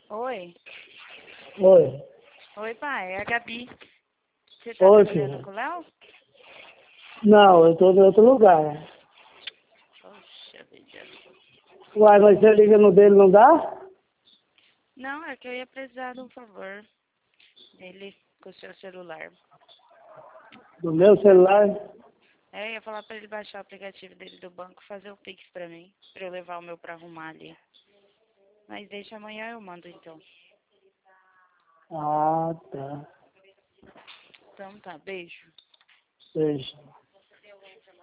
Oi. Oi. Oi, pai. É a Gabi. Você tá Oi, trabalhando filha. com o Léo? Não, eu tô em outro lugar. Poxa vida. Uai, mas você liga no dele, não dá? Não, é que eu ia precisar de um favor dele com o seu celular. Do meu celular? Eu ia falar pra ele baixar o aplicativo dele do banco e fazer o Pix pra mim, pra eu levar o meu pra arrumar ali. Mas deixa amanhã eu mando então. Ah, tá. Então tá, beijo. Beijo.